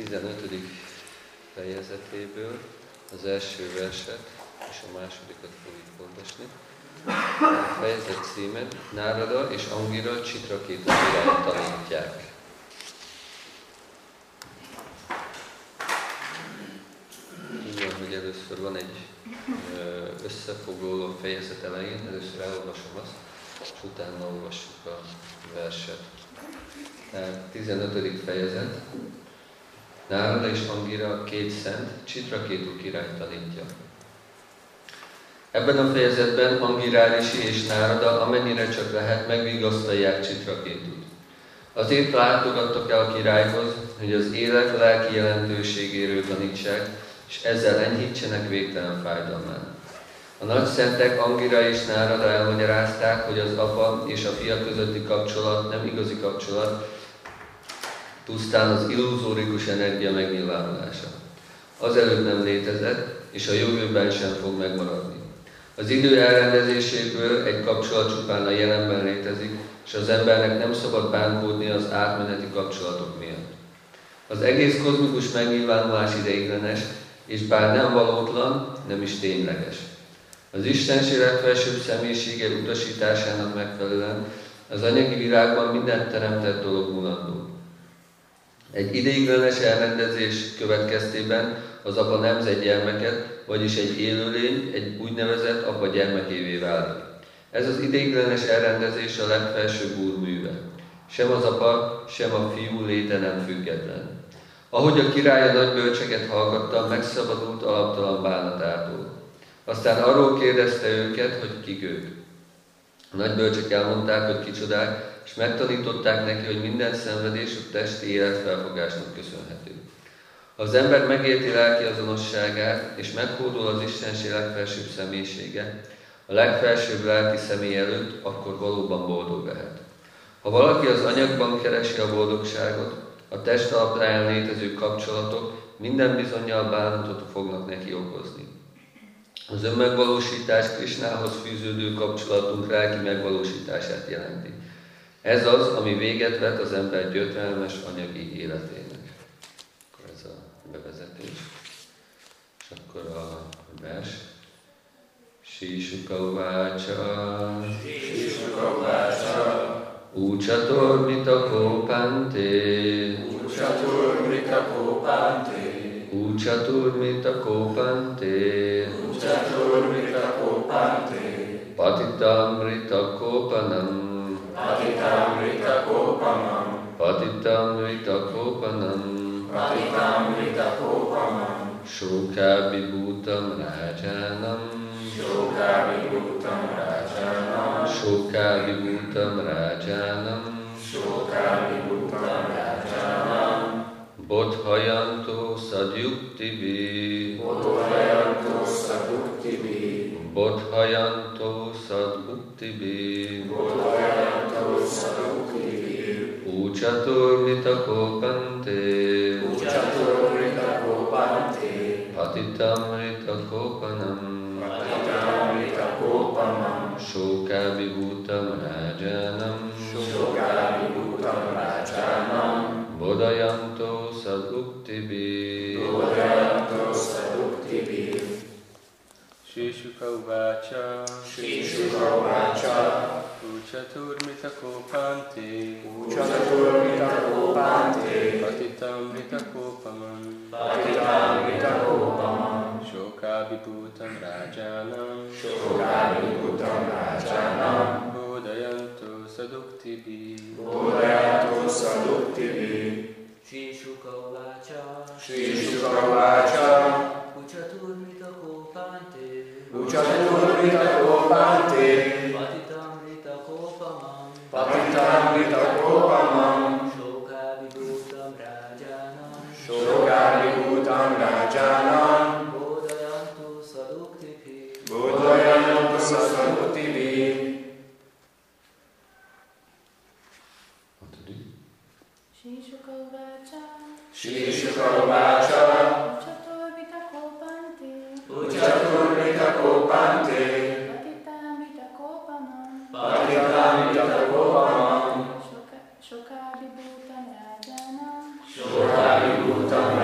15. fejezetéből az első verset és a másodikat fogjuk olvasni. A fejezet címet Nárada és Angira Csitrakétu királyt tanítják. Úgy van, hogy először van egy összefoglaló fejezet elején, először elolvasom azt, és utána olvassuk a verset. Tehát 15. fejezet. Nárada és Angira, két szent, Csitrakétu királyt tanítja. Ebben a fejezetben Angirárisi és Nárada amennyire csak lehet megvigasztalják Csitrakétut. Azért látogattak el a királyhoz, hogy az élet lelki jelentőségéről tanítsák, és ezzel enyhítsenek végtelen fájdalmán. A nagy szentek Angira és Nárada elmagyarázták, hogy az apa és a fia közötti kapcsolat nem igazi kapcsolat, pusztán az illuzórikus energia megnyilvánulása. Azelőtt nem létezett, és a jövőben sem fog megmaradni. Az idő elrendezéséből egy kapcsolat csupán a jelenben létezik, és az embernek nem szabad bánkódni az átmeneti kapcsolatok miatt. Az egész kozmikus megnyilvánulás ideiglenes, és bár nem valótlan, nem is tényleges. Az Istenség legfelsőbb személyisége utasításának megfelelően az anyagi világban minden teremtett dolog mulandó. Egy ideiglenes elrendezés következtében az apa nemzett gyermeket, vagyis egy élőlény, egy úgynevezett apa gyermekévé válik. Ez az ideiglenes elrendezés a legfelsőbb Úr műve. Sem az apa, sem a fiú léte nem független. Ahogy a király a nagy bölcseket hallgatta, megszabadult alaptalan bánatától. Aztán arról kérdezte őket, hogy kik ők. A nagy bölcsek elmondták, hogy kicsodák, és megtanították neki, hogy minden szenvedés a testi életfelfogásnak köszönhető. Ha az ember megérti lelki azonosságát, és meghódol az Istenség legfelsőbb személyisége, a legfelsőbb lelki személy előtt, akkor valóban boldog lehet. Ha valaki az anyagban keresi a boldogságot, a test alapján létező kapcsolatok minden bizonnyal bánatot fognak neki okozni. Az önmegvalósítás Krisnához fűződő kapcsolatunk lelki megvalósítását jelenti. Ez az, ami véget vet az ember gyötrelmes anyagi életének. Akkor ez a bevezetés. És akkor a vers. Sísuka uvácsa. Sísuka uvácsa. Úcsatormita kópánté. Úcsatormita kópánté. Úcsaturmita kópánté. Úcsatormita kópánté. Patitamrita kópanam. Patitamrita kópanam. Patitamrita kópanam. Patitamrita kópanam. Sókábhibhútam rájánam. Sókábhibhútam rájánam. Sókábhibhútam rájánam. Sókábhibhútam rájánam. Bodhayantó szadjuktibi. Bodhayantó szadjuktibi. Bodhayantó szadjuktibi. Bodhayantó szadjuktibi. Úcsaturmita kópanté. Úcsatormita kópánté. Patitamrita kópanam. Patitamrita kópanam. Sókábhibhútam rájánam. Sókábhibhútam rájánam. Bodhayantó szadjuktibi. Bodhayantó szadjuktibi. Sísuka uvácsa. Sísuka uvácsa. Úcsaturmita kópánté. Úcsatormita kópánté. Patitamrita kópamam. Patitamrita kópamam. Sókábhibhútam rájánam. Sókábhibhútam rájánam. Bodhayantó szadjuktibi. Bodhayantó szadjuktibi. Sísuka uvácsa. Sísuka uvácsa. Úcsaturmita kópánté. Úcsatormita kópánté. Patitamrita kópamam. Patitamrita kópamam. Sókábhibhútam rájánam. Sókábhibhútam rájánam. Bodhayantó szadjuktibi. Bodhayantó szadjuktibi. Sísuka uvácsa. Sísuka uvácsa. Úcsatormita kópánté. Úcsatormita kópánté. Patitamrita kópanam. Patitamrita kópamam. Sokábhibhútam rájánam. Sókábhibhútam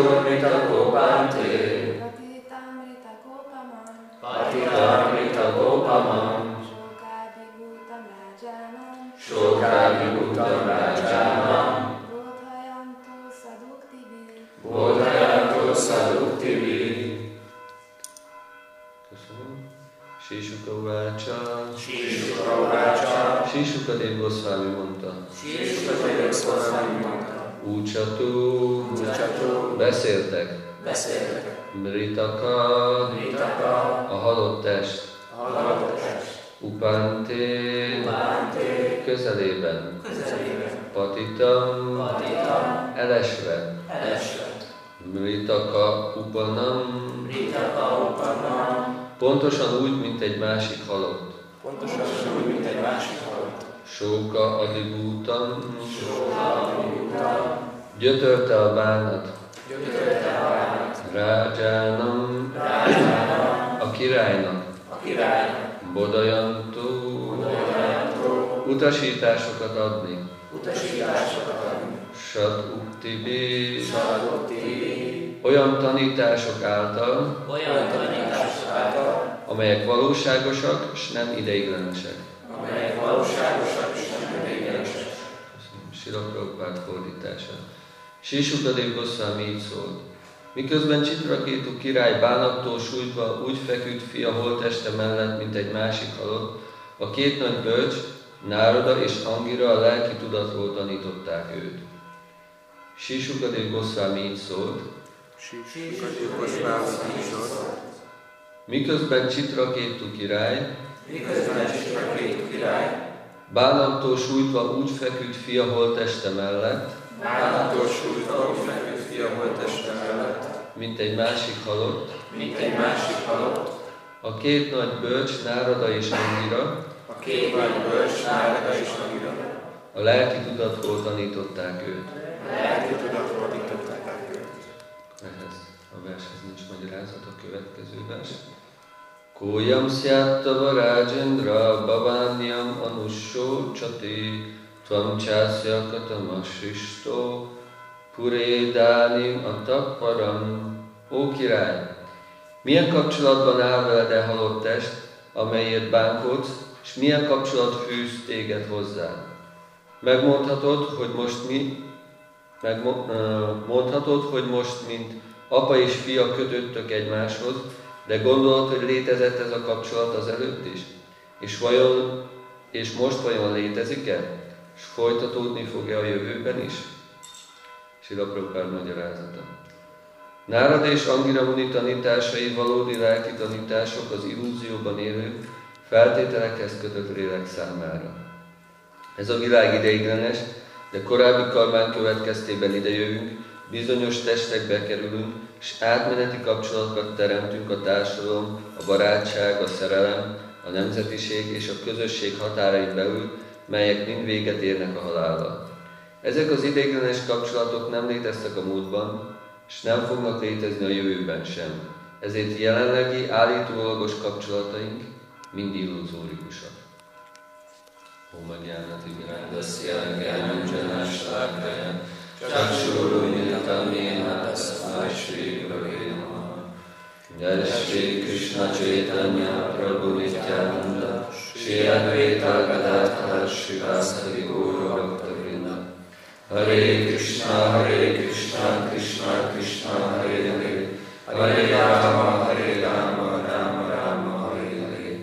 Chaturmita Kopante, Patitamrita Kopamam, Patitamrita Kopamam, Shokabhibhutam Rajanam, Shokabhibhutam Rajanam, Bodhayantu Saduktibi, Bodhayantu Saduktibi. Köszönöm. Sri Suka Uvácsa. Sri Suka Uvácsa. Sri Sukadev Goswami mondta. Sri Sukadev Goswami mondta. Úcsatú. Beszéltek. Mritaka. A halott test. Upante. Közelében. Patitam. Elesve. Mritaka upanam. Pontosan úgy, mint egy másik halott. Sóka adibútam. Gyötörte a bánat. Rájánam. A királynak. Bodajantó. Utasításokat adni. Sat uktibi. Olyan tanítások által, amelyek valóságosak, és nem ideiglenesek. Srila Prabhupád fordítása. Sri Sukadev Goswami így szólt. Miközben Chitrakétu király bánattól sújtva úgy feküdt fia holtteste mellett, mint egy másik halott, a két nagy bölcs, Nárada és Angira a lelki tudatról tanították őt. Sri Sukadev Goswami így szólt. Miközben Chitrakétu király bánattól sújtva úgy feküdt fia holtteste mellett, mint egy másik halott, a két nagy bölcs, Nárada és Angira, a lelki tudatról tanították őt. Ehhez a vershez nincs magyarázat, a következő vers. Kójam szjáttava Rajendra bhaványam anussó csati tvam császya katamasistó purédánim atapparam. Ó király, milyen kapcsolatban áll veled e halott test, amelyet bánkodsz, és milyen kapcsolat fűz téged hozzá? Megmondhatod, hogy most, mint apa és fia kötöttök egymáshoz, de gondolod, hogy létezett ez a kapcsolat az előtt is? És most vajon létezik-e? És folytatódni fog-e a jövőben is? Srila Prabhupád magyarázata. Nárada és Angira Muni tanításai valódi lelki tanítások az illúzióban élő, feltételekhez kötött lélek számára. Ez a világ ideiglenes, de korábbi karmán következtében idejövünk, bizonyos testekbe kerülünk, és átmeneti kapcsolatokat teremtünk a társadalom, a barátság, a szerelem, a nemzetiség és a közösség határain belül, melyek mind véget érnek a halállal. Ezek az ideiglenes kapcsolatok nem léteztek a múltban, és nem fognak létezni a jövőben sem. Ezért jelenlegi állítólagos kapcsolataink mind illuzórikusak. Om Gyánati Mirandasya Gyánanjana Shlakaya Chakshurumilitam Yena Tasmai Shri Gurave Namaha. Jai Shri Krishna Chaitanya Prabhu Nityananda Shri Advaita Gadadhar Srivasadi Gaura Bhaktavrinda. Hare Krishna Krishna Krishna Hare Hare Hare Rama Rama Rama Hare Hare.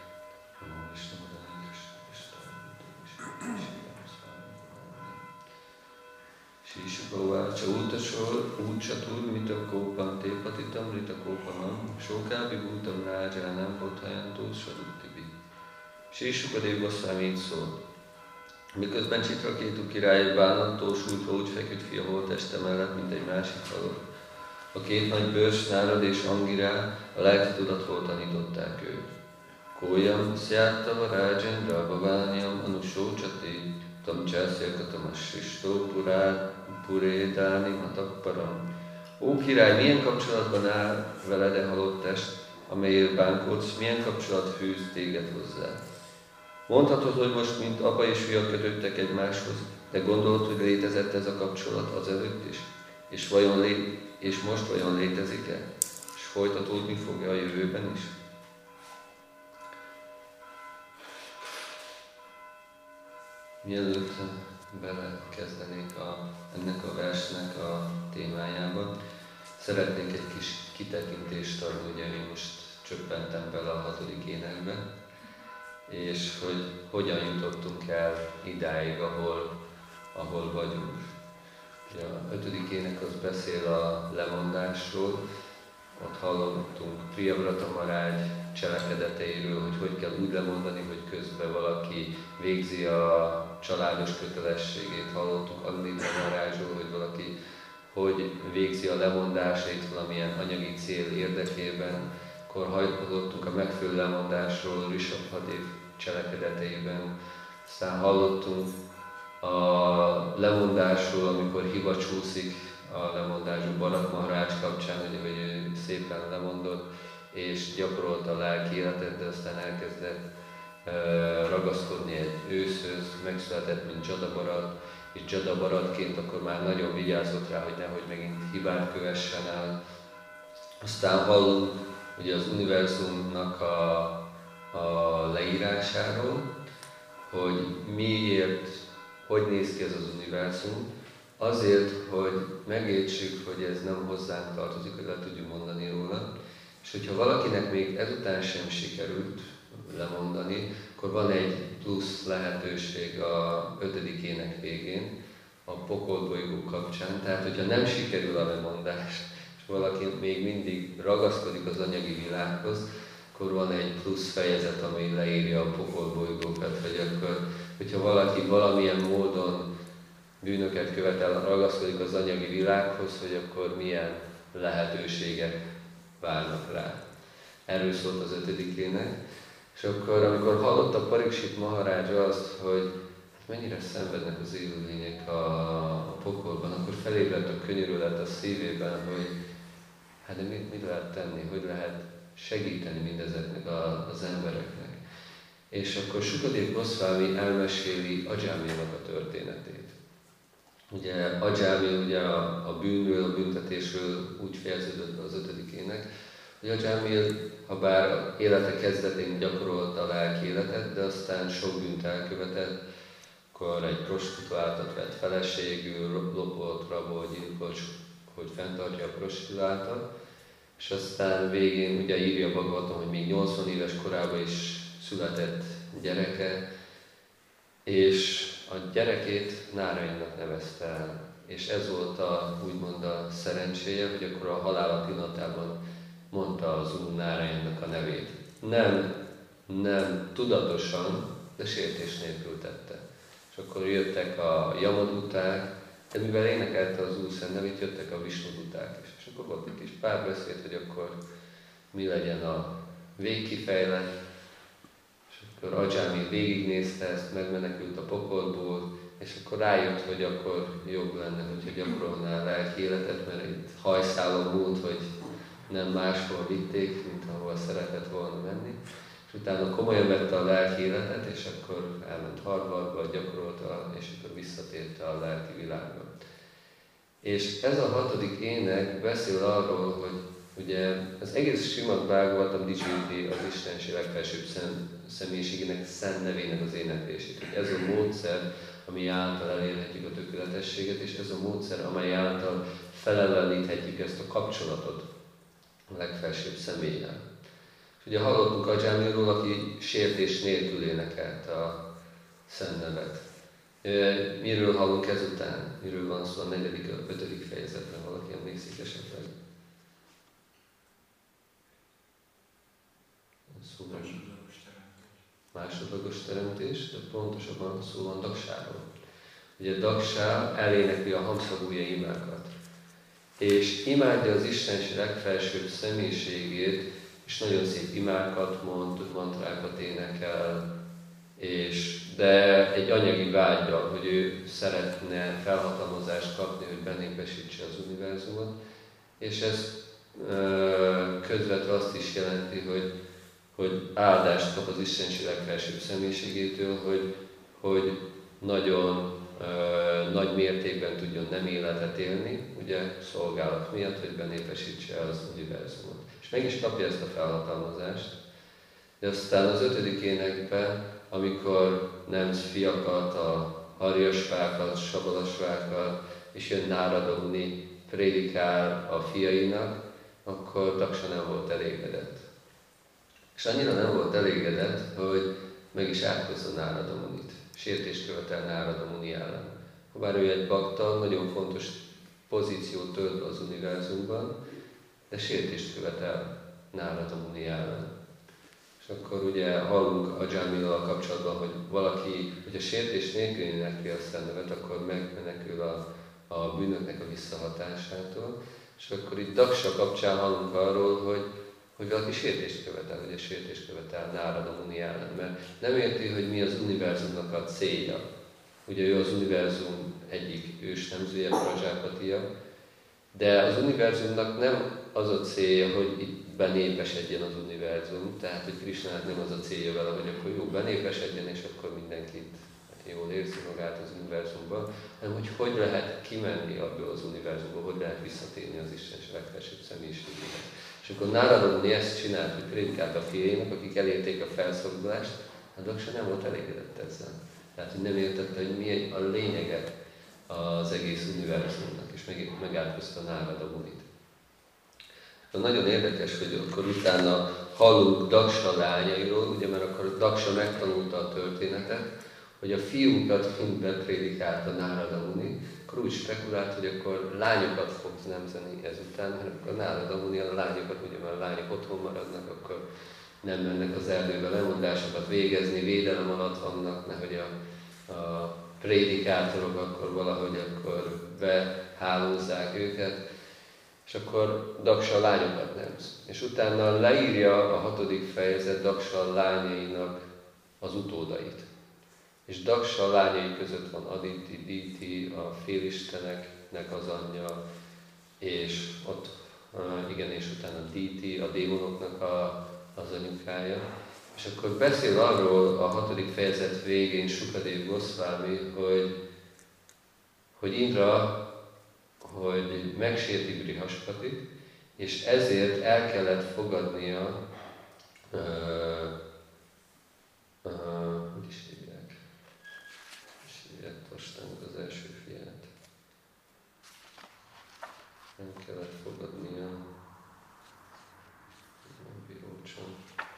Sri Suka Uvácsa Úcsaturmita Kopante Patitamrita Kopamam Shokabhibhutam Rajanam Bodhayantu Saduktibi. Sri Sukadev Goswami így szólt. Miközben Chitrakétu király bánattól sújtva úgy feküdt fia holtteste mellett, mint egy másik halott, a két nagy bölcs, Nárada és Angira a lelki tudatról tanították őt. Kójam szjáttava Rajendra bhaványam anussó csati tam császya katamasistó purédáni matapparam. Ó király, milyen kapcsolatban áll veled e halott test, amelyért bánkodsz, milyen kapcsolat fűz téged hozzá? Mondhatod, hogy most mint apa és fia kötöttek egymáshoz, de gondolod, hogy létezett ez a kapcsolat azelőtt is? és most vajon létezik-e? És folytatódni fogja a jövőben is? Mielőtt belekezdenék ennek a versnek a témájába, szeretnék egy kis kitekintést adni, ugye én most csöppentem bele a 6. énekbe, és hogy hogyan jutottunk el idáig, ahol vagyunk. Ugye a 5. ének az beszél a lemondásról, ott hallottunk Priyavrata Maharaj cselekedeteiről, hogy kell úgy lemondani, hogy közben valaki végzi a családos kötelességét. Hallottuk Agnita Maharajról, hogy valaki hogy végzi a lemondásait valamilyen anyagi cél érdekében. Akkor hallottunk a megfelelő lemondásról Rishabhadev cselekedeteiben. Aztán hallottunk a lemondásról, amikor hiba csúszik a lemondásról Bharat Maharaj kapcsán, hogy ő szépen lemondott, és gyakorolta a lelki életet, de aztán elkezdett ragaszkodni egy őszhöz, megszületett, mint Jada Bharat, és Jada Bharatként akkor már nagyon vigyázott rá, hogy nehogy megint hibát kövessen el. Aztán hallunk ugye az univerzumnak a leírásáról, hogy miért, hogy néz ki ez az univerzum. Azért, hogy megértsük, hogy ez nem hozzánk tartozik, hogy le tudjuk mondani róla. És hogyha valakinek még ezután sem sikerült lemondani, akkor van egy plusz lehetőség a 5. ének végén, a pokolbolygó kapcsán. Tehát, hogyha nem sikerül a lemondás, és valaki még mindig ragaszkodik az anyagi világhoz, akkor van egy plusz fejezet, ami leírja a pokolbolygókat, hogy akkor, hogyha valaki valamilyen módon bűnöket követel, ragaszkodik az anyagi világhoz, hogy akkor milyen lehetőségek várnak rá. Erről szólt az 5. ének. És akkor, amikor hallotta Pariksit Maharaj azt, hogy mennyire szenvednek az élőlények a pokolban, akkor felébredt a könyörület a szívében, hogy hát de mit lehet tenni, hogy lehet segíteni mindezeknek az embereknek. És akkor Sukadev Goswami elmeséli Ajamilnak a történetét. Ugye Ajamil ugye a bűnről, a büntetésről úgy fejeződött az 5. ének, hogy Ajamil, ha bár élete kezdetén gyakorolta a lelki életet, de aztán sok bűnt elkövetett, akkor egy prostituáltat vett feleségül, lopott, rabolt, gyilkolt, hogy fenntartja a prostituáltat, és aztán végén ugye írja Bhagavatam, hogy még 80 éves korában is született gyereke, és a gyerekét Nárayánnak nevezte el. És ez volt úgymond a szerencséje, hogy akkor a halála pillanatában mondta az Úr Nárayánnak a nevét. Nem tudatosan, de sértés nélkül tette. És akkor jöttek a Yamaduták, de mivel énekelte az Úr Szent nevét, jöttek a Visnuduták is. És akkor volt egy kis párbeszéd, hogy akkor mi legyen a végkifejlet. És akkor Ajamil végignézte ezt, megmenekült a pokolból, és akkor rájött, hogy akkor jobb lenne, hogyha gyakorolná a lelki életet, mert itt hajszálon múlt, hogy nem máshol vitték, mint ahol szeretett volna menni. És utána komolyan vette a lelki életet, és akkor elment Harvardba, gyakorolta, és akkor visszatérte a lelki világba. És ez a 6. ének beszél arról, hogy ugye az egész Srimad Bhagavatam dicsőíti az Istenség legfelsőbb személyiségének, szent nevének az éneklését. Hogy ez a módszer, ami által elérhetjük a tökéletességet, és ez a módszer, amely által feleleveníthetjük ezt a kapcsolatot a legfelsőbb személlyel. És ugye hallottunk Ajamilról, aki sértés nélkül énekelt a szent nevet. Miről hallunk ezután? Miről van szó a 4., 5. fejezetben? Valaki emlékszik esetleg? Másodlagos teremtés, de pontosabban szó van Daksáról. Ugye Daksa elénekli a Hamsagúja imákat. És imádja az Istenség legfelsőbb személyiségét, és nagyon szép imákat mond, mantrákat énekel, de egy anyagi vágya, hogy ő szeretne felhatalmazást kapni, hogy benépesítse az univerzumot, és ez közvetve azt is jelenti, hogy áldást kap az Istenség legfelsőbb személyiségétől, hogy nagyon nagy mértékben tudjon nem életet élni, ugye szolgálat miatt, hogy benépesítse az univerzumot. És meg is kapja ezt a felhatalmazást. De aztán az 5. énekben, amikor nemz fiakat, a harjasvákat, sabalasvákat, és jön Nárada Muni, prédikál a fiainak, akkor Daksa nem volt elégedett. És annyira nem volt elégedett, hogy meg is átkozza Nárada Munit. Sértést követel Nárada Muni ellen. Habár ő egy bakta, nagyon fontos pozíciót tölt az univerzumban, de sértést követel Nárada Muni ellen. És akkor ugye hallunk a Jamila kapcsolatban, hogy valaki, hogyha sértés nélkül énekli a Szent Nevet, akkor megmenekül a bűnöknek a visszahatásától. És akkor itt Daksa kapcsán hallunk arról, hogy valaki sértést követel, ugye sértést követel Nárada Muni ellen, mert nem érti, hogy mi az univerzumnak a célja. Ugye ő az univerzum egyik ősnemzője, Prajapatiya, de az univerzumnak nem az a célja, hogy itt benépesedjen az univerzum, tehát hogy Krisnának nem az a célja vele, hogy akkor jó, benépesedjen, és akkor mindenkit jól érzi magát az univerzumban, hanem hogy lehet kimenni abból az univerzumból, hogy lehet visszatérni az Isten legfelsőbb személyiségéhez. És akkor Nárada Muni ezt csinált, hogy prédikált a fiainak, akik elérték a felszabadulást, a Daksa nem volt elégedett ezzel. Tehát, hogy nem értette, hogy mi a lényege az egész univerzumnak, és megátkozta Nárada Munit. Nagyon érdekes, hogy akkor utána hallunk Daksa lányairól, ugye, mert akkor Daksa megtanulta a történetet, hogy a fiúkat mind beprédikálta Nárada Muni, akkor úgy spekulált, hogy akkor lányokat fog nemzeni ezután, mert akkor Nárada Muni a lányokat, ugye mert a lányok otthon maradnak, akkor nem mennek az erdőbe lemondásokat végezni, védelem alatt vannak, nehogy a prédikátorok akkor valahogy akkor behálózzák őket, és akkor Daksa a lányokat nemz. És utána leírja a 6. fejezet Daksa lányainak az utódait. És Daksa lányai között van Aditi, Diti, a félisteneknek az anyja, és ott, igen, és utána Diti, a démonoknak az anyukája. És akkor beszél arról a 6. fejezet végén Sukadev Goswami, hogy Indra, hogy megsérti Brihaspatit, és ezért el kellett fogadnia, hogy is hívják? Hogy is hívják Tostának az első fiát? Nem kellett fogadnia a Virócson.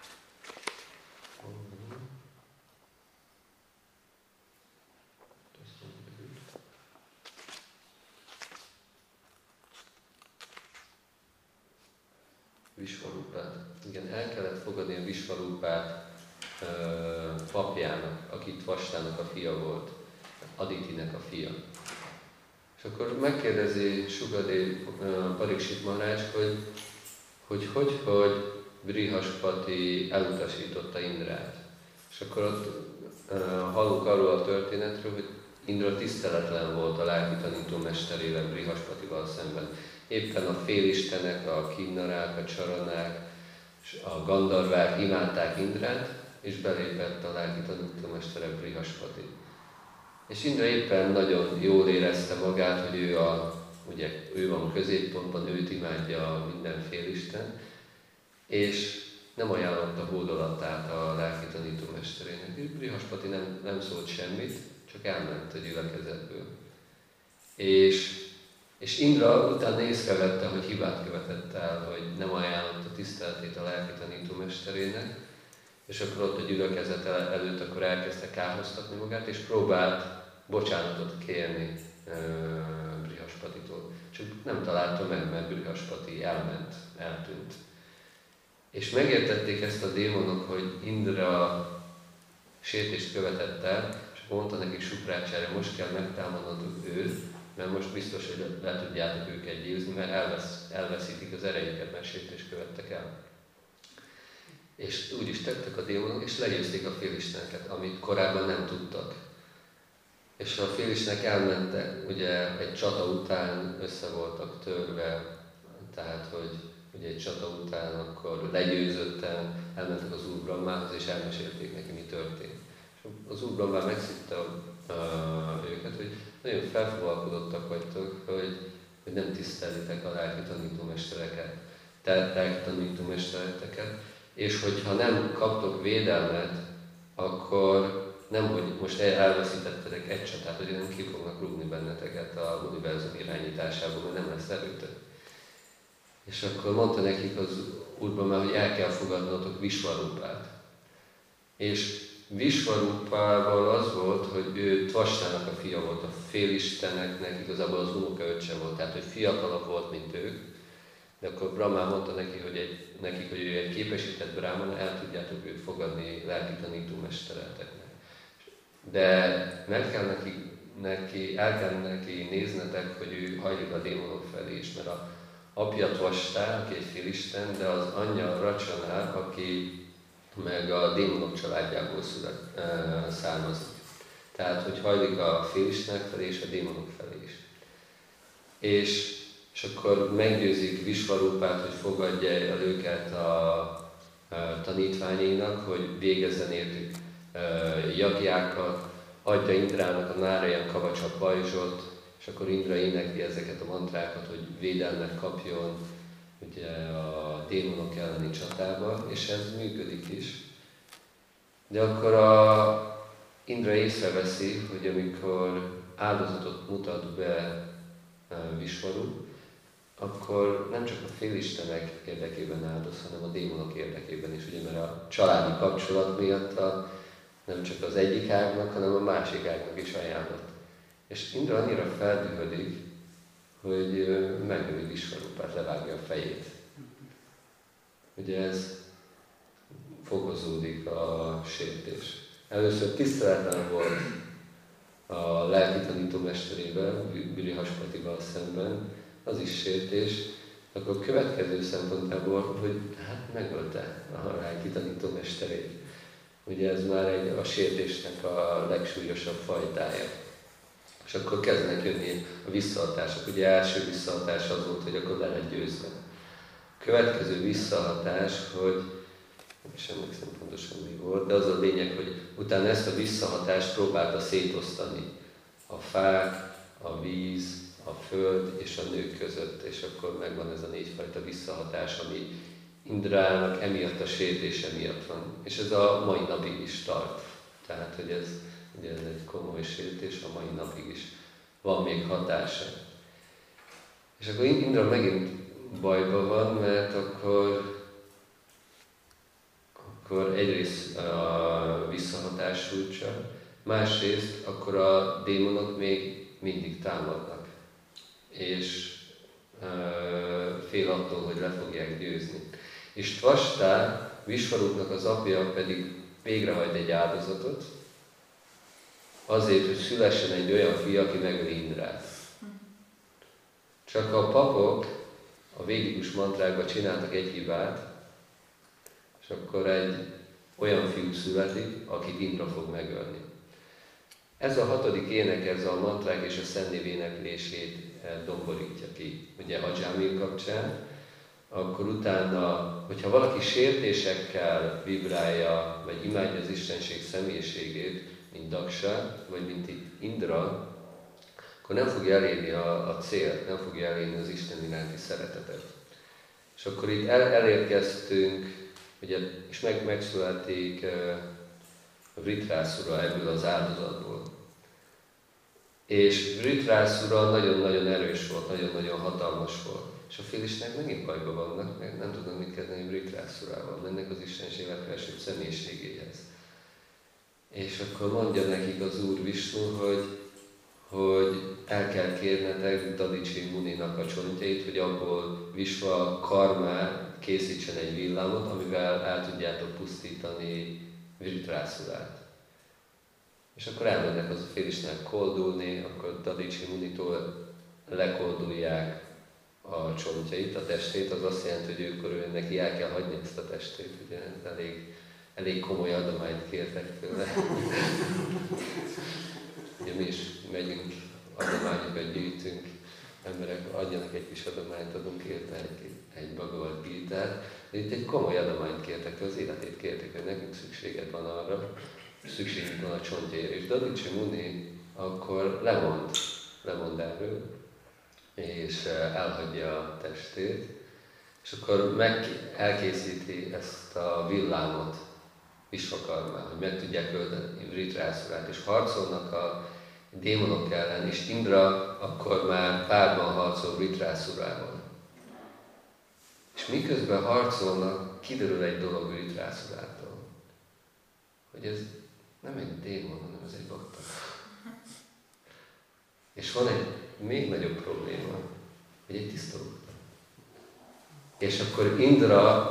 Visvarupát. Igen, el kellett fogadni a Visvarupát papjának, akit Vastának a fia volt, Aditinek a fia. És akkor megkérdezi Sukadev Pariksit Maharaj, hogy Brihaspati elutasította Indrát. És akkor ott hallunk arról a történetről, hogy Indra tiszteletlen volt a lelki tanítómesterével Brihaspatival szemben. Éppen a félistenek, a kinnarák, a csaranák, a gandarvák imádták Indrát, és belépett a lelki tanítómestere Brihaspati. És Indra éppen nagyon jól érezte magát, hogy ő van középpontban, őt imádja minden félisten, és nem ajánlotta hódolatát a lelki tanítómesterének. Brihaspati nem szólt semmit, csak elment a gyülekezetből. És Indra utána észrevette, hogy hibát követett el, hogy nem ajánlotta tiszteletét a lelki tanítómesterének, és akkor ott a gyülekezet előtt akkor elkezdte kárhoztatni magát, és próbált bocsánatot kérni Brihaspatitól. Csak nem találta meg, mert Brihaspati eltűnt. És megértették ezt a démonok, hogy Indra sértést követett el, és mondta nekik Sukrácsára, most kell megtámadnod őt, mert most biztos, hogy le tudjátok őket győzni, mert elveszítik az erejüket, mert sértést követtek el. És úgy is tettek a démonok, és legyőzték a félisteneket, amit korábban nem tudtak. És a félistenek elmentek, ugye egy csata után össze voltak törve, tehát hogy ugye egy csata után akkor legyőzötten elmentek az Úr Brahmához, és elmesélték neki, mi történt. És az Úr Brahmá megszitta őket, hogy nagyon felfoglalkodottak vagytok, hogy nem tisztelitek a lelki tanítómestereteket, és hogyha nem kaptok védelmet, akkor nem, hogy most elveszítettetek egy csatát, hogy nem ki fognak rúgni benneteket a univerzum irányításából, mert nem lesz erőtök. És akkor mondta nekik az Úrban már, hogy el kell fogadnotok Visvarupát. És Visvarupával az volt, hogy ő Tvastának a fia volt, a félisteneknek igazából az unokaöccse volt, tehát hogy fiatalabb volt, mint ők. De akkor Brahma mondta nekik, hogy ő egy képesített Brahmana, el tudjátok őt fogadni lelki tanítómestereteknek. De el kell neki néznetek, hogy ő hajlik a démonok felé is, mert a apja Tvastá, aki egy félisten, de az anyja Racsanár, aki meg a démonok családjából származik. Tehát, hogy hajlik a félistenek felé és a démonok felé is. És akkor meggyőzik Visvarupát, hogy fogadja el őket a tanítványainak, hogy végezzen értük jagjákat, adja Indrának a Nárayan Kavacsa pajzsot, és akkor Indra énekli ezeket a mantrákat, hogy védelmet kapjon ugye, a démonok elleni csatába, és ez működik is. De akkor Indra észreveszi, hogy amikor áldozatot mutat be Visvarup, akkor nem csak a félistenek érdekében áldoz, hanem a démonok érdekében is, ugye, mert a családi kapcsolat miatt nem csak az egyik ágnak, hanem a másik ágnak is ajánlott. És Indra annyira feldühödik, hogy megöli Visvarupát, levágja a fejét. Ugye ez fokozódik a sértés. Először tiszteletlen volt a lelki tanítómesterével, Brihaspatival szemben, az is sértés, akkor a következő szempontából, hogy hát megölte a lelki tanítómesterét. Ugye ez már a sértésnek a legsúlyosabb fajtája. És akkor kezdenek jönni a visszahatások. Ugye első visszahatás az volt, hogy akkor le lett győzve. Következő visszahatás, hogy nem is emlékszem pontosan mi volt, de az a lényeg, hogy utána ezt a visszahatást próbálta szétosztani a fák, a víz, a föld és a nők között, és akkor megvan ez a négyfajta visszahatás, ami Indrának emiatt a sértése miatt van. És ez a mai napig is tart. Tehát, hogy ez egy komoly sértés, a mai napig is van még hatása. És akkor Indra megint bajban van, mert akkor egyrészt a visszahatás sújtsa, másrészt akkor a démonok még mindig támadnak. És fél attól, hogy le fogják győzni. És Tvastá, Visvarupnak az apja pedig végrehajt egy áldozatot, azért, hogy szülessen egy olyan fia, aki megöli Indrát. Csak a papok a védikus mantrákban csináltak egy hibát, és akkor egy olyan fiú születik, akit Indra fog megölni. Ez a 6. ének, ez a mantrák és a szentnév éneklését domborítja ki. Ugye Ajamil kapcsán, akkor utána, hogyha valaki sértésekkel vibrálja, vagy imádja az Istenség személyiségét, mint Daksa, vagy mint itt Indra, akkor nem fogja elérni a célt, nem fogja elérni az Isten iránti szeretetet. És akkor itt elérkeztünk, ugye, és megszületik Vritrasura ebből az áldozatból. És Vritrasura nagyon-nagyon erős volt, nagyon-nagyon hatalmas volt. És a félistenek megint bajban vannak, meg nem tudnak mit kezdeni Vritrasurával, mennek az Istenség legfelsőbb személyiségéhez. És akkor mondja nekik az Úr Visnu, hogy el kell kérnetek Dadicsi Muninak a csontjait, hogy abból Visva karmá készítsen egy villámot, amivel el tudjátok pusztítani Vritrasurát. És akkor elmennek az a félistenek koldulni, akkor Dadicsi Munitól lekoldulják a csontjait, a testét, az azt jelenti, hogy ők neki el kell hagyni ezt a testét, ugye elég komoly adományt kértek tőle. Ugye mi is megyünk, adományokat gyűjtünk, emberek adjanak egy kis adományt, adunk érte egy Bhagavad Gítát. De itt egy komoly adományt kértek, az életét kérték, hogy nekünk szükséged van arra, szükségünk van a csontjára. És Dadicsi Muni akkor lemond erről, és elhagyja a testét, és akkor elkészíti ezt a villámot Visvakarmán, hogy meg tudják ölteni Vritrāsurát, és harcolnak a démonok ellen, és Indra akkor már párban harcol Vritrāsurával. És miközben harcolnak, kiderül egy dolog Vritrāsurától, hogy ez nem egy démon, hanem ez egy bakta. És van egy még nagyobb probléma, hogy egy tiszta bakta. És akkor Indra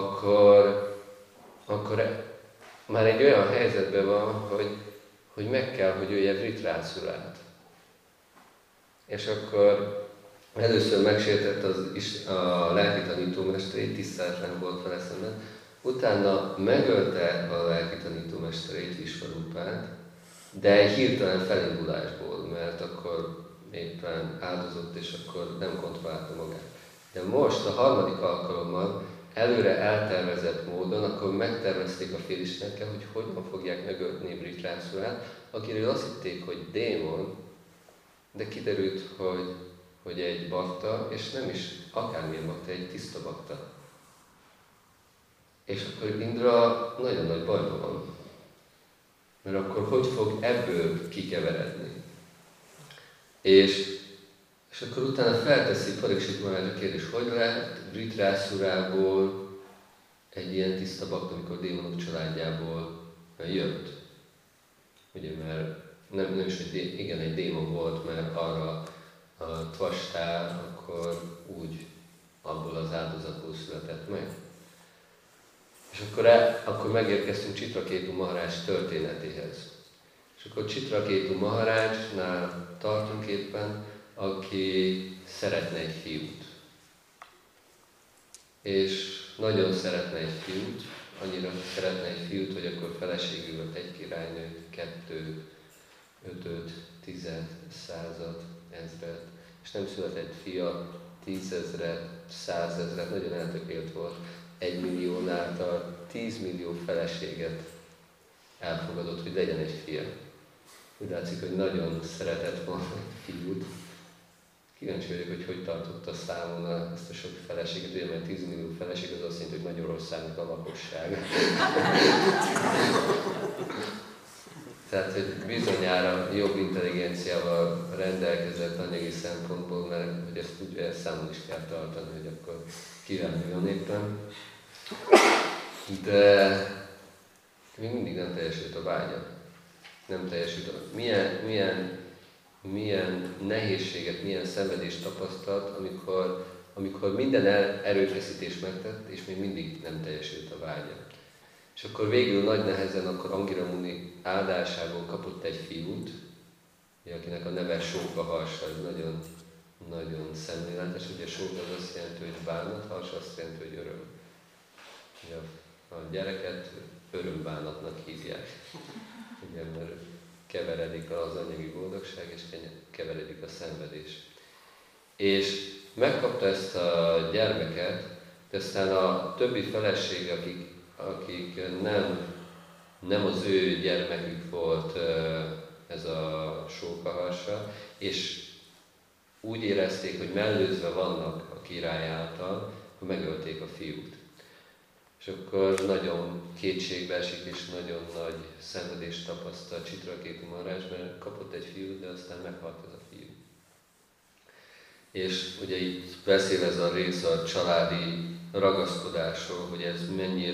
akkor már egy olyan helyzetben van, hogy meg kell, hogy ölje Vritrāsurát. És akkor először megsértett a lelki tanítómesterét, tiszteletlen volt vele szemben, utána megölte a lelki tanítómesterét, Visvarúpát, de egy hirtelen felindulásból, mert akkor éppen áldozott, és akkor nem kontrollálta magát. De most a harmadik alkalommal előre eltervezett módon, akkor megtervezték a félistenekkel, hogy hogyan fogják megölni Vritrāsurát, akiről azt hitték, hogy démon, de kiderült, hogy egy bakta, és nem is akármilyen bakta, egy tiszta bakta. És akkor Indra nagyon nagy bajban van. Mert akkor hogy fog ebből kikeveredni? És akkor utána felteszi Pariksit Maharaj a kérdés, hogy lehet Vritrāsurából egy ilyen tiszta bakta, amikor démonok családjából jött. Ugye, mert nem is, hogy egy démon volt, mert arra a Tvastár akkor úgy abból az áldozatból született meg. És akkor megérkeztünk Chitraketu Maharaj történetéhez. És akkor Chitraketu Maharajnál tartunk éppen, aki szeretne egy fiút. És nagyon szeretne egy fiút, annyira szeretne egy fiút, hogy akkor feleségül vett egy királynőt, 2, 5, 10, 100, 1000, és nem született fia, 10 000, 100 000, nagyon eltökélt volt, 1 milliónál 10 millió feleséget elfogadott, hogy legyen egy fia. Úgy látszik, hogy nagyon szeretett volna egy fiút. Kíváncsi vagyok, hogy tartotta számon ezt a sok feleséget, ugye, mert 10 millió feleség az azt jelenti, hogy Magyarországnak a lakosság. Tehát, hogy bizonyára jobb intelligenciával rendelkezett anyagi szempontból, mert hogy ezt számon is kell tartani, hogy akkor kivel mi van éppen. De még mindig nem teljesült a vágya. Nem teljesült a... Milyen nehézséget, milyen szenvedést tapasztalt, amikor minden erőfeszítést megtett, és még mindig nem teljesült a vágya. És akkor végül nagy nehezen akkor Angira Muni áldásából kapott egy fiút, akinek a neve Sóka Harsa, ez nagyon, nagyon szemléletes. Ugye Sóka az azt jelenti, hogy bánat, Harsa azt jelenti, hogy öröm. Ugye a gyereket örömbánatnak hívják. Ugye, mert keveredik az anyagi boldogság, és keveredik a szenvedés. És megkapta ezt a gyermeket, de aztán a többi feleség, akik nem az ő gyermekük volt ez a Sókaharsa, és úgy érezték, hogy mellőzve vannak a király által, akkor megölték a fiút. És akkor nagyon kétségbe esik, és nagyon nagy szenvedést tapasztal Chitraketu Maharaj, mert kapott egy fiút, de aztán meghalt ez a fiú. És ugye itt beszél ez a rész a családi ragaszkodásról, hogy ez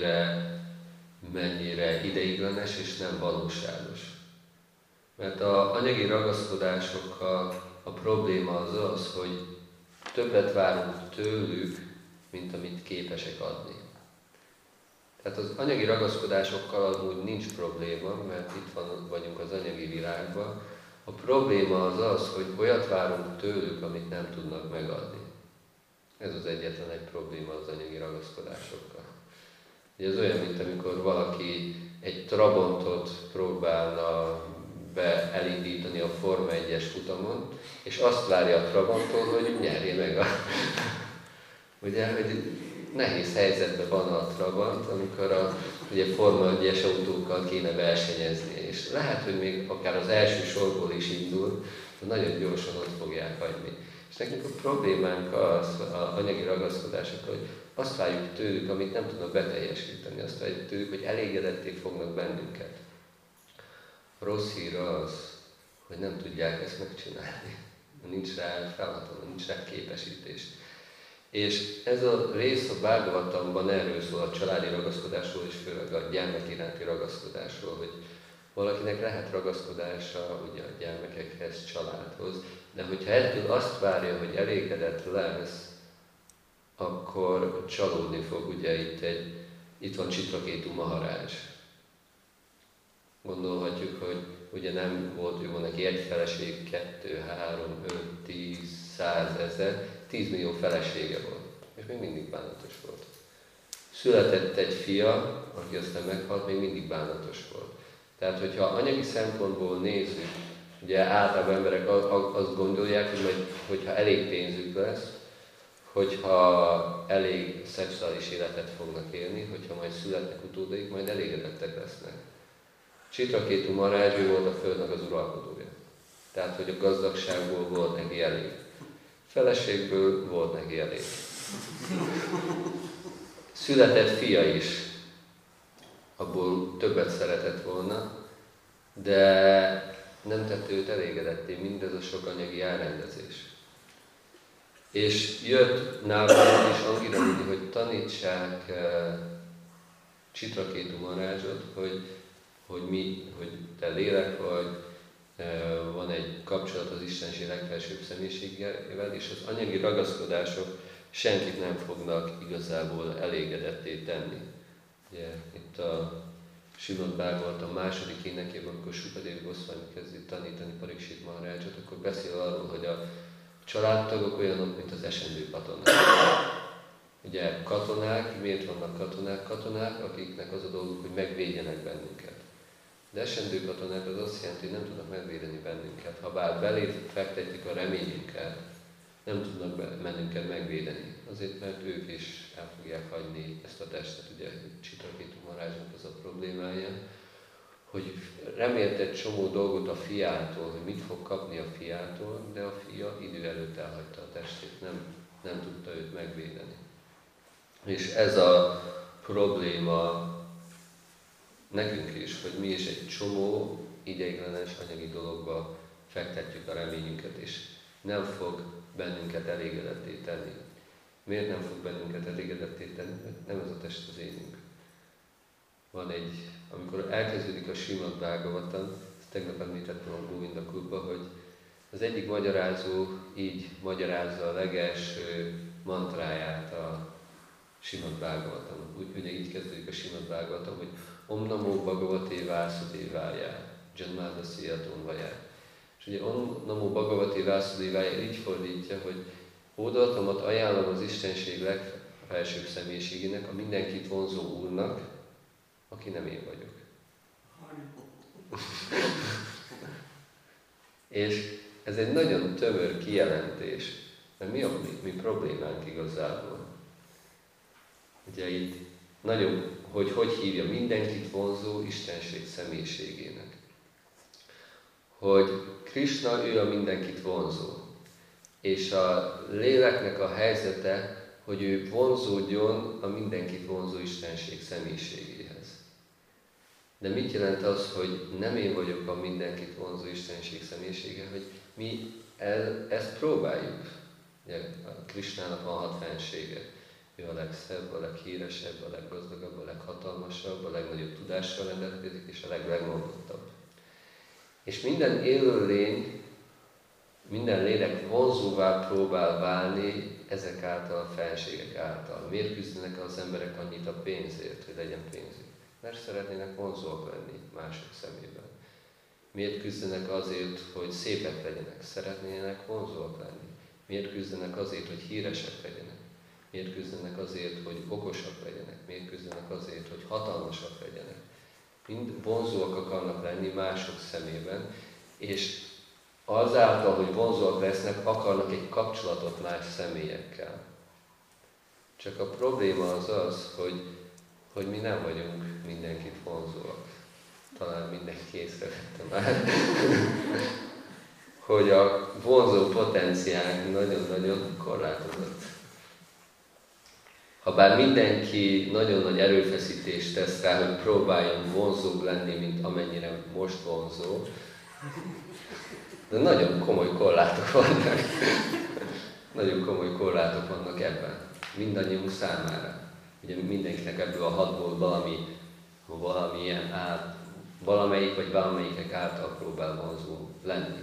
mennyire ideiglenes és nem valóságos. Mert az anyagi ragaszkodásokkal a probléma az, hogy többet várunk tőlük, mint amit képesek adni. Tehát az anyagi ragaszkodásokkal amúgy nincs probléma, mert itt vagyunk az anyagi világban. A probléma az, hogy olyat várunk tőlük, amit nem tudnak megadni. Ez az egyetlen egy probléma az anyagi ragaszkodásokkal. Ugye ez olyan, mint amikor valaki egy Trabantot próbálna elindítani a Forma 1-es futamon, és azt várja a Trabanttól, hogy nyerje meg a... Ugye, hogy nehéz helyzetben van a Trabant, amikor ugye Forma 1-es autókkal kéne versenyezni, és lehet, hogy még akár az első sorból is indul, de nagyon gyorsan ott fogják hagyni. És nekünk a problémánk az anyagi ragaszkodásokkal, hogy azt várjuk tőlük, amit nem tudnak beteljesíteni, azt várjuk tőlük, hogy elégedetté fognak bennünket. A rossz hír az, hogy nem tudják ezt megcsinálni. Nincs rá felhatalom, nincs rá képesítés. És ez a rész a Bhagavatamban erről szól, a családi ragaszkodásról, és főleg a gyermek iránti ragaszkodásról, hogy valakinek lehet ragaszkodása ugye a gyermekekhez, családhoz, de hogyha ettől azt várja, hogy elégedett lesz, akkor csalódni fog. Ugye itt van Chitraketu Maharaj. Gondolhatjuk, hogy ugye nem volt ő neki egy feleség, 2, 3, 5, 10, 100 ezer, 10 millió felesége volt, és még mindig bánatos volt. Született egy fia, aki aztán meghalt, még mindig bánatos volt. Tehát, hogyha anyagi szempontból nézzük, ugye általában emberek azt gondolják, hogy hogyha elég pénzük lesz, hogyha elég szexuális életet fognak élni, hogyha majd születnek utódaik, majd elégedettek lesznek. Chitraketu Maharaj volt a földnek az uralkodója. Tehát, hogy a gazdagságból volt neki elég. Feleségből volt neki elég. Született fia is, abból többet szeretett volna, de nem tette őt elégedetté mindez a sok anyagi elrendezés. És jött Nárada és Angira Muni, hogy tanítsák Chitraketu Maharajot, hogy te lélek vagy, van egy kapcsolat az Istenség legfelsőbb személyiségével, és az anyagi ragaszkodások senkit nem fognak igazából elégedetté tenni. Ugye, itt a Srimad Bhagavatam második énekében, amikor Sukadeva Goszvámi kezdi tanítani Pariksit Maharajot, akkor beszél arról, hogy a családtagok olyanok, mint az esendő katonák. Ugye katonák, miért vannak katonák? Katonák, akiknek az a dolguk, hogy megvédjenek bennünket. De esendő katonák az azt jelenti, hogy nem tudnak megvédeni bennünket. Ha bár belé fektetik a reményünket, nem tudnak bennünket megvédeni. Azért, mert ők is el fogják hagyni ezt a testet. Ugye Chitraketu Maharajnak az a problémája, hogy remélt egy csomó dolgot a fiától, hogy mit fog kapni a fiától, de a fia idő előtt elhagyta a testét, nem tudta őt megvédeni. És ez a probléma nekünk is, hogy mi is egy csomó ideiglenes anyagi dologba fektetjük a reményünket, és nem fog bennünket elégedetté tenni. Miért nem fog bennünket elégedetté tenni? Mert nem ez a test az énünk. Van amikor elkezdődik a Srimad Bhagavatam, ezt tegnap említettem a Govinda Klubba, hogy az egyik magyarázó így magyarázza a legelső mantráját a Srimad Bhagavatam. Ugye így kezdődik a Srimad Bhagavatam, hogy Om Namo Bhagavate Vásudevaya, Janmadasya Tonvaya. És ugye Om Namo Bhagavate Vásudevaya így fordítja, hogy hódolatomat ajánlom az Istenség legfelsőbb személyiségének, a mindenkit vonzó Úrnak, aki nem én vagyok. És ez egy nagyon tömör kijelentés, mert mi a mi problémánk igazából? Ugye itt nagyon, hogy hívja mindenkit vonzó Istenség személyiségének. Hogy Krishna, ő a mindenkit vonzó. És a léleknek a helyzete, hogy ő vonzódjon a mindenkit vonzó Istenség személyiségéhez. De mit jelent az, hogy nem én vagyok a mindenkit vonzó Istenség személyisége, hogy mi ezt próbáljuk. Ugye, a Krishnának van 6 fensége. Ő a legszebb, a leghíresebb, a leggazdagabb, a leghatalmasabb, a legnagyobb tudással rendelkezik, és a legmondottabb. És minden élőlény, minden lélek vonzóvá próbál válni ezek által, a fenségek által. Miért küzdenek az emberek annyit a pénzért, hogy legyen pénzük? Mert szeretnének vonzóak lenni mások szemében. Miért küzdenek azért, hogy szépek legyenek? Szeretnének vonzóak lenni. Miért küzdenek azért, hogy híresek legyenek? Miért küzdenek azért, hogy okosak legyenek? Miért küzdenek azért, hogy hatalmasak legyenek? Mind vonzóak akarnak lenni mások szemében, és azáltal, hogy vonzóak lesznek, akarnak egy kapcsolatot más személyekkel. Csak a probléma az, hogy mi nem vagyunk mindenkit vonzóak. Talán mindenki észrevette már, hogy a vonzó potenciálunk nagyon-nagyon korlátozott. Habár mindenki nagyon nagy erőfeszítést tesz rá, hogy próbáljon vonzóbb lenni, mint amennyire most vonzó, de nagyon komoly korlátok vannak. Nagyon komoly korlátok vannak ebben. Mindannyiunk számára. Ugye mindenkinek ebből a 6-ból valamelyik vagy valamelyikek által próbál vonzó lenni.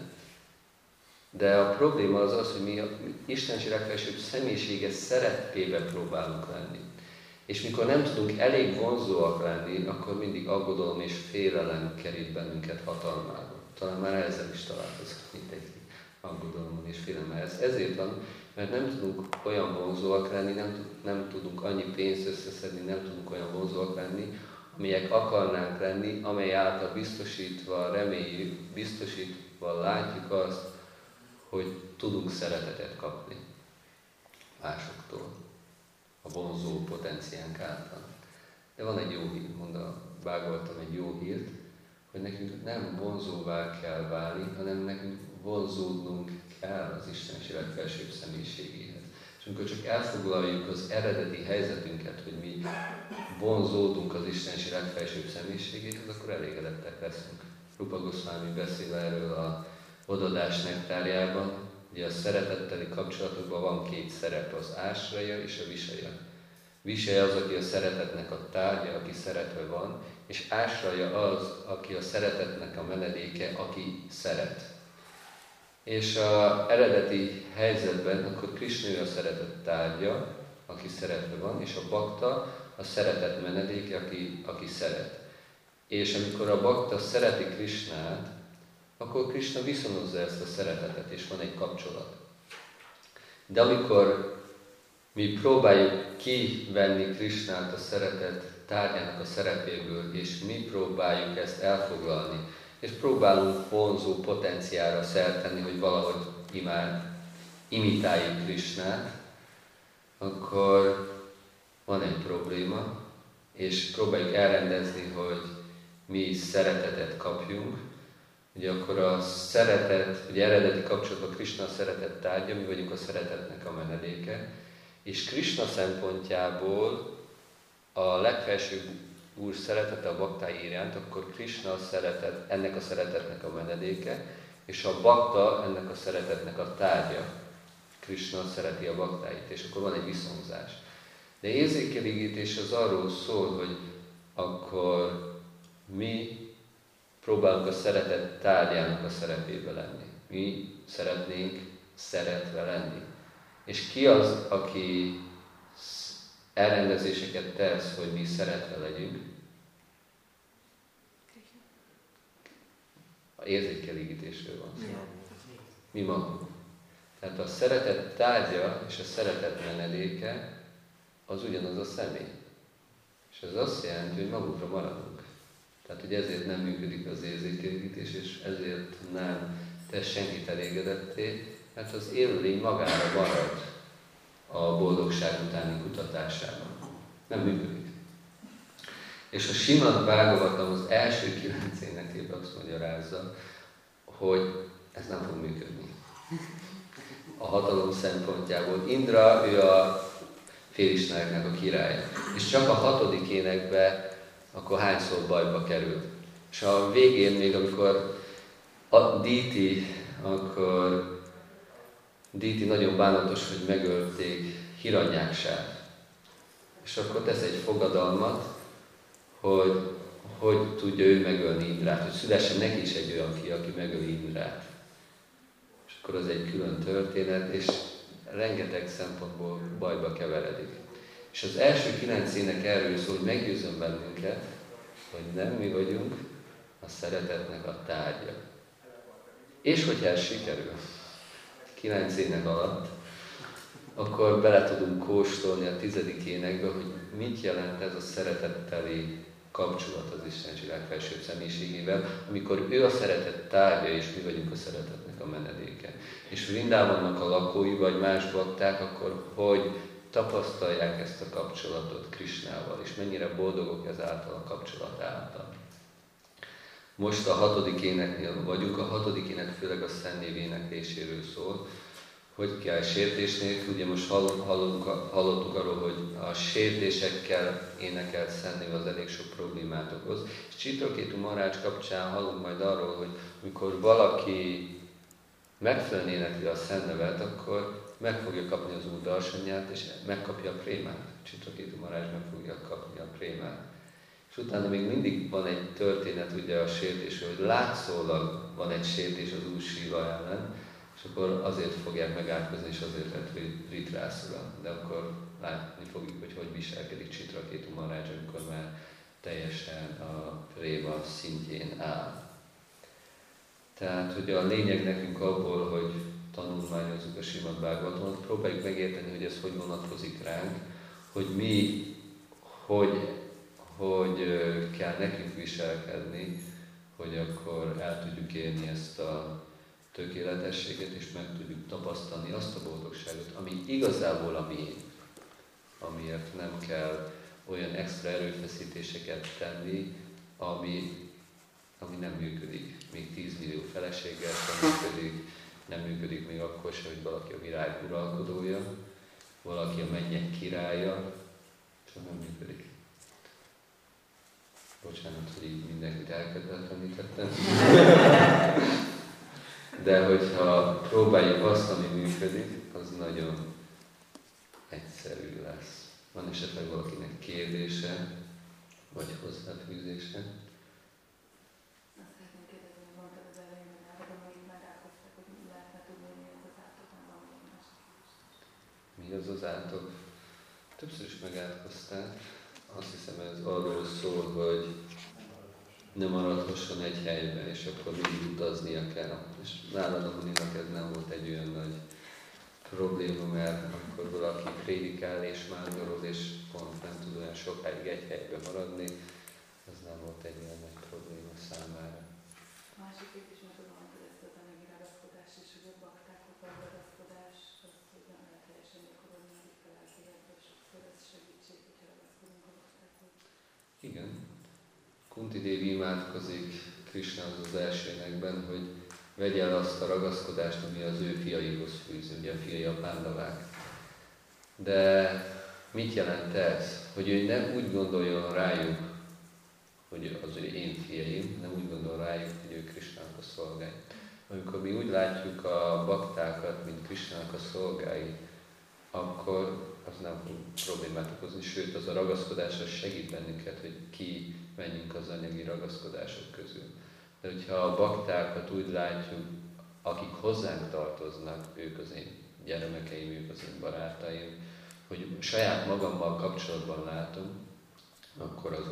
De a probléma az, hogy mi Istenség legfelsőbb személyisége szerepében próbálunk lenni. És mikor nem tudunk elég vonzóak lenni, akkor mindig aggodalom és félelem kerít bennünket hatalmába. Talán már ezzel is találkozik mindenki, aggodalomon és félelemmel. Ez ezért van, mert nem tudunk olyan vonzóak lenni, nem tudunk annyi pénzt összeszedni, nem tudunk olyan vonzóak lenni, amelyek akarnánk lenni, amely által biztosítva reméljük, biztosítva látjuk azt, hogy tudunk szeretetet kapni másoktól, a vonzó potenciánk által. De van egy jó hír, vágoltam egy jó hírt, hogy nekünk nem vonzóvá kell válni, hanem nekünk vonzódnunk kell az Istenség legfelsőbb személyiségéhez. És amikor csak elfoglaljuk az eredeti helyzetünket, hogy mi vonzódunk az Istenség legfelsőbb személyiségéhez, akkor elégedettek leszünk. Rupa Goswami beszél erről a odadás nektárjában, hogy a szeretetteli kapcsolatokban van 2 szerep, az ásraja és a visaja. Visaja az, aki a szeretetnek a tárgya, aki szeretve van, és ásraja az, aki a szeretetnek a menedéke, aki szeret. És az eredeti helyzetben akkor Krisna a szeretet tárgya, aki szeretve van, és a bakta a szeretet menedéke, aki szeret. És amikor a bakta szereti Krisnát, akkor Krisna viszonozza ezt a szeretetet, és van egy kapcsolat. De amikor mi próbáljuk kivenni Krisnát a szeretet tárgyának a szerepéből, és mi próbáljuk ezt elfoglalni, és próbálunk vonzó potenciálra szert tenni, hogy valahogy imitáljuk Krisnát, akkor van egy probléma, és próbáljuk elrendezni, hogy mi szeretetet kapjunk. Ugye akkor a szeretet, ugye eredeti kapcsolatban Krisna a szeretet tárgya, mi vagyunk a szeretetnek a menedéke, és Krisna szempontjából a legfelsőbb Úr szeretete a baktái iránt, akkor Krisna a szeretet, ennek a szeretetnek a menedéke, és a bakta ennek a szeretetnek a tárgya. Krisna szereti a baktáit, és akkor van egy viszonzás. De érzékelégítés az arról szól, hogy akkor mi próbálunk a szeretet tárgyának a szerepébe lenni. Mi szeretnénk szeretve lenni. És ki az, aki elrendezéseket tesz, hogy mi szeretve legyünk? A érzékelégítésről van szó. Mi magunk. Tehát a szeretet tárgya és a szeretet menedéke az ugyanaz a személy. És ez azt jelenti, hogy magunkra maradunk. Tehát, hogy ezért nem működik az érzékelégítés, és ezért nem tesz senkit elégedetté, mert az élőlény magára marad a boldogság utáni kutatásában. Nem működik. És a Simad Bhagavatam az első 9 énekében azt magyarázza, hogy ez nem fog működni. A hatalom szempontjából. Indra, ő a félismereknek a királya. És csak a 6. énekben akkor hányszor bajba került. És a végén még, amikor Diti nagyon bánatos, hogy megölték Hiranyáksát. És akkor tesz egy fogadalmat, hogy tudja ő megölni Indrát, hogy szülessen neki is egy olyan fi, aki megöli Indrát. És akkor az egy külön történet, és rengeteg szempontból bajba keveredik. És az első 9 ének erről szól, hogy meggyőzöm bennünket, hogy nem mi vagyunk a szeretetnek a tárgya. És hogyha ez sikerül 9 ének alatt, akkor bele tudunk kóstolni a 10. énekbe, hogy mit jelent ez a szeretetteli kapcsolat az Istenség legfelsőbb személyiségével, amikor ő a szeretet tárgya, és mi vagyunk a szeretetnek a menedéke. És Vrindávonnak a lakói, vagy más bakták, akkor hogy tapasztalják ezt a kapcsolatot Krisnával, és mennyire boldogok ezáltal a kapcsolat által. Most a 6. éneknél vagyunk, a 6. ének főleg a Szentnév énekléséről szól, hogy kell sértés nélkül, ugye most hallottuk arról, hogy a sértésekkel énekelt Szentnév az elég sok problémát okoz, és Csitrakétu Maharács kapcsán hallunk majd arról, hogy amikor valaki megfelelően énekli a Szentnevet, akkor meg fogja kapni az Úr darsanyját, és megkapja a prémát. Csitrakétu Maharács meg fogja kapni a prémát. És utána még mindig van egy történet ugye a sértésről, hogy látszólag van egy sértés az Úr Síva ellen, és akkor azért fogják megátkozni, és azért lett Dhritarashtra. De akkor látni fogjuk, hogy viselkedik Csitrakétu Maharács, amikor már teljesen a préma szintjén áll. Tehát, hogy a lényeg nekünk abból, hogy tanulmányozzuk a Srimad Bhagavatamot, próbáljuk megérteni, hogy ez hogy vonatkozik ránk, hogy mi, hogy kell nekünk viselkedni, hogy akkor el tudjuk érni ezt a tökéletességet, és meg tudjuk tapasztalni azt a boldogságot, ami igazából a miénk, amiért nem kell olyan extra erőfeszítéseket tenni, ami nem működik. Még 10 millió feleséggel sem működik, nem működik még akkor sem, hogy valaki a világ uralkodója, valaki a mennyek királya, csak nem működik. Bocsánat, hogy így mindenkit elkedvetlenítettem. De hogyha próbáljuk azt, ami működik, az nagyon egyszerű lesz. Van esetleg valakinek kérdése, vagy hozzáfűzése? Azt szeretném kérdezni, hogy mondtad az elején, hogy elradom, hogy megállkoztak, hogy lehetne tudni, hogy mi az az átok, nem van még másik. Mi az az átok? Többször is megátkozták. Azt hiszem, ez arról szól, hogy nem maradhasson egy helyben, és akkor mindig utaznia kell. És nálad a Muninak ez nem volt egy olyan nagy probléma, mert amikor valaki prédikál és vándorol, és pont nem tud olyan sokáig egy helyben maradni, ez nem volt egy olyan nagy probléma számára. A másik kérdés, mert tudom, hogy ezt az anyagi ragaszkodás és hogy a baktákhoz a ragaszkodás, azt hogy nem lehet teljesen gyakorolni, hogy felállítják, és sokszor ez segítség, hogyha ragaszkodunk a baktákhoz. Igen. Kunti Dévi imádkozik Krisnához az első énekben, hogy vegye el azt a ragaszkodást, ami az ő fiaihoz fűz, ugye a fiai a Pándavák. De mit jelent ez? Hogy ő nem úgy gondoljon rájuk, hogy az ő én fiaim, nem úgy gondol rájuk, hogy ő Krisnának a szolgái. Amikor mi úgy látjuk a baktákat, mint Krisnának a szolgái, akkor az nem fog problémát okozni, sőt az a ragaszkodás az segít bennünket, hogy kimenjünk az anyagi ragaszkodások közül. De hogyha a baktákat úgy látjuk, akik hozzánk tartoznak, ők az én gyermekeim, ők az én barátaim, hogy saját magammal kapcsolatban látom, akkor az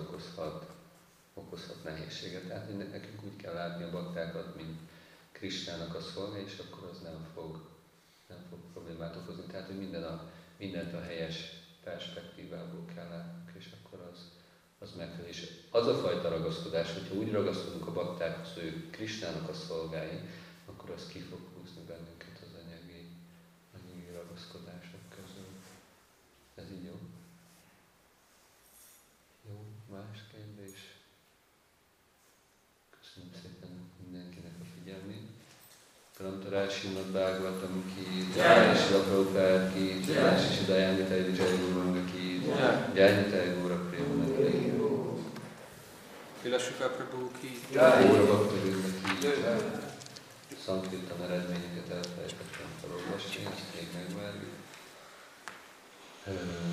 okozhat nehézséget. Tehát nekünk úgy kell látni a baktákat, mint Krisnának a szolga, és akkor az nem fog problémát okozni. Tehát, hogy mindent a helyes perspektívából kell látnunk, és akkor az megfelelő. És az a fajta ragaszkodás, hogyha úgy ragaszkodunk a baktákhoz, hogy ők Krisnának a szolgái, akkor az ki fog húzni bennünket az anyagi ragaszkodások közül. Ez így jó? Jó, más kérdés? Köszönöm szépen mindenkinek a figyelmét. Prantarás Srimad Bhagavatam ki, Jai Srila Prabhupada ki, Jai Sri Dayanita Jai Guranga ki, Jai Nitai Gora Premananda ki, Srila Shukla Prabhu ki, Góra Bhakta Vrinda ki, Szankirtan eredményeket elfelejtettem felolvasni, ezt még megvárjuk.